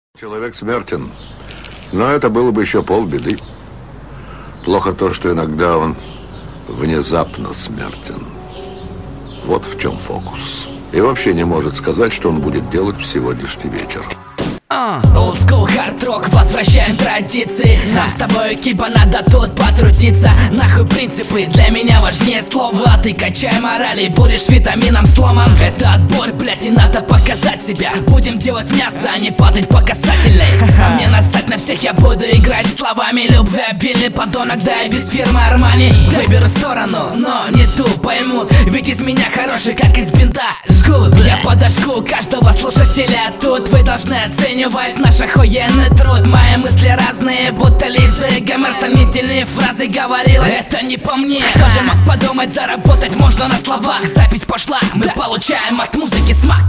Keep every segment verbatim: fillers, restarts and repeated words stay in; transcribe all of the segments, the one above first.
Человек смертен, но это было бы еще полбеды. Плохо то, что иногда он внезапно смертен. Вот в чем фокус. И вообще не может сказать, что он будет делать в сегодняшний вечер. Old school, hard rock, возвращаем традиции. Нам с тобой, Киба, надо тут потрудиться. Нахуй принципы, для меня важнее слова. Ты качай морали, будешь витамином сломан. Это отбор, блять, и надо показать себя. Будем делать мясо, а не падать по касательной. А мне насать на всех, я буду играть словами. Любвеобильный подонок, да и без фирмы Армани. Выберу сторону, но не ту поймут. Ведь из меня хороший, как из бинта жгут. Я подожгу каждого слушателя тут. Вы должны оценивать наш охуенный труд. Мои мысли разные, будто Лизы Гомер. Сомнительные фразы говорилось, это не по мне. Кто же мог подумать, заработать можно на словах. Запись пошла, мы да. Получаем от музыки смак.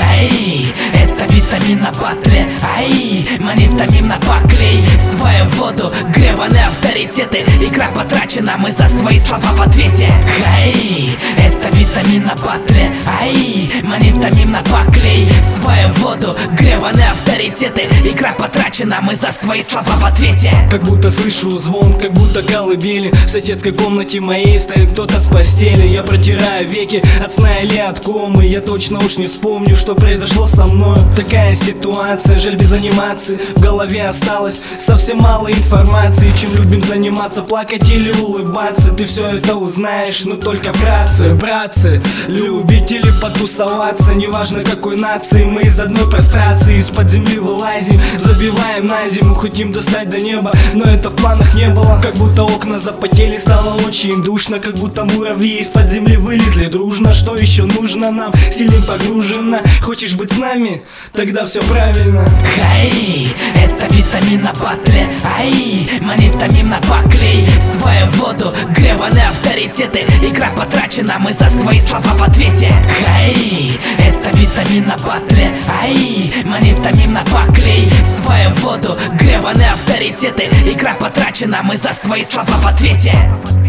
Хай, это витамин на батле. Ай, манитамин на баклей. Свою воду, гребаные авторитеты. Игра потрачена, мы за свои слова в ответе. Хай, это витамин на батле. Ай, манитамин на баклей. Свою воду, гребаные авторитеты. Игра потрачена, мы за свои слова в ответе. Как будто слышу звон, как будто колыбели. В соседской комнате моей стоит кто-то с постели. Я протираю веки от сна или от комы. Я точно уж не вспомню, что произошло со мной. Такая ситуация, жаль без анимации. В голове осталось совсем мало информации. Чем любим заниматься, плакать или улыбаться. Ты все это узнаешь, но только вкратце. Братцы, любители потусоваться. Неважно какой нации, мы из одной прострации. Из-под земли вылазим, забиваем на зиму. Хотим достать до неба, но это в планах не было. Как будто окна запотели, стало очень душно. Как будто муравьи из-под земли вылезли дружно. Что еще нужно нам? Сильно погружено. Хочешь быть с нами? Тогда все правильно. Хай, это витамин на батле. Ай, манитамин на баклей. Свою воду, гребаные авторитеты. Игра потрачена, мы за свои слова в ответе. Хай, это витамин на батле. Ай, манитамин на баклей. Свою воду, гребаные авторитеты. Игра потрачена, мы за свои слова в ответе.